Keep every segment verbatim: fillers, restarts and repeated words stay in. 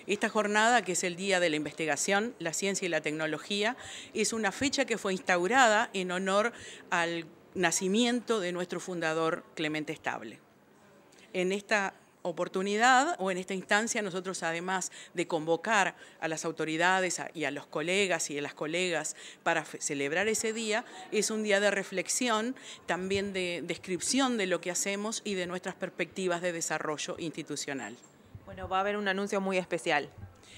Esta jornada, que es el Día de la Investigación, la Ciencia y la Tecnología, es una fecha que fue instaurada en honor al nacimiento de nuestro fundador Clemente Estable. En esta oportunidad o en esta instancia nosotros, además de convocar a las autoridades y a los colegas y a las colegas para celebrar ese día, es un día de reflexión, también de descripción de lo que hacemos y de nuestras perspectivas de desarrollo institucional. Bueno, va a haber un anuncio muy especial.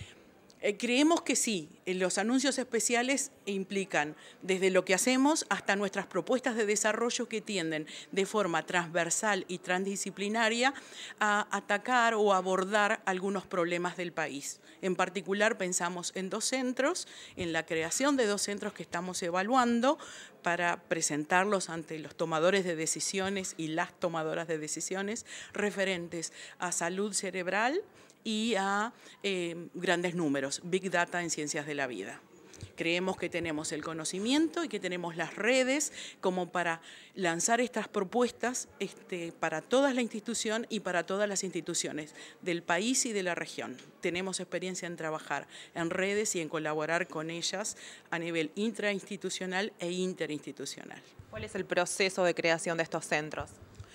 Eh, creemos que sí, los anuncios especiales implican desde lo que hacemos hasta nuestras propuestas de desarrollo que tienden de forma transversal y transdisciplinaria a atacar o abordar algunos problemas del país. En particular pensamos en dos centros, en la creación de dos centros que estamos evaluando para presentarlos ante los tomadores de decisiones y las tomadoras de decisiones referentes a salud cerebral y a eh, grandes números, Big Data en ciencias de la vida. Creemos que tenemos el conocimiento y que tenemos las redes como para lanzar estas propuestas este, para toda la institución y para todas las instituciones del país y de la región. Tenemos experiencia en trabajar en redes y en colaborar con ellas a nivel intrainstitucional e interinstitucional. ¿Cuál es el proceso de creación de estos centros?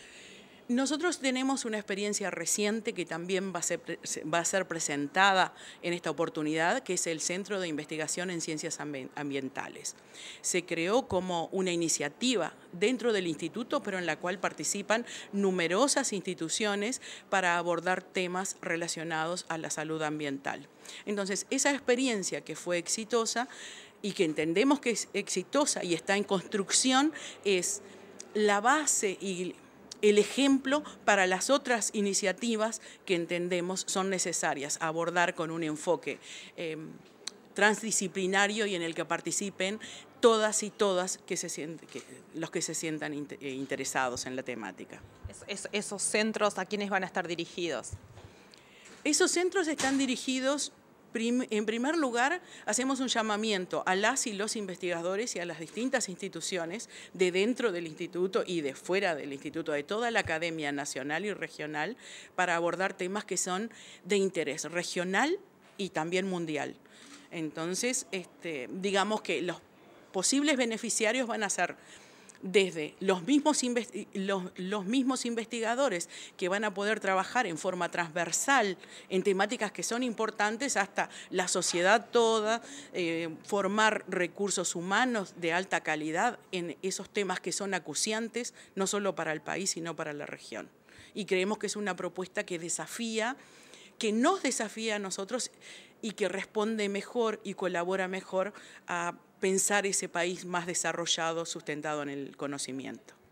Nosotros tenemos una experiencia reciente que también va a, ser, va a ser presentada en esta oportunidad, que es el Centro de Investigación en Ciencias Ambientales. Se creó como una iniciativa dentro del instituto, pero en la cual participan numerosas instituciones para abordar temas relacionados a la salud ambiental. Entonces, esa experiencia que fue exitosa y que entendemos que es exitosa y está en construcción, es la base y el ejemplo para las otras iniciativas que entendemos son necesarias abordar con un enfoque eh, transdisciplinario y en el que participen todas y todas que se sienten, que, los que se sientan in, eh, interesados en la temática. Es, es, ¿Esos centros a quiénes van a estar dirigidos? Esos centros están dirigidos. En primer lugar, hacemos un llamamiento a las y los investigadores y a las distintas instituciones de dentro del instituto y de fuera del instituto, de toda la academia nacional y regional, para abordar temas que son de interés regional y también mundial. Entonces, este, digamos que los posibles beneficiarios van a ser desde los mismos, los, los mismos investigadores que van a poder trabajar en forma transversal en temáticas que son importantes, hasta la sociedad toda, eh, formar recursos humanos de alta calidad en esos temas que son acuciantes, no solo para el país, sino para la región. Y creemos que es una propuesta que desafía, que nos desafía a nosotros y que responde mejor y colabora mejor a pensar ese país más desarrollado, sustentado en el conocimiento.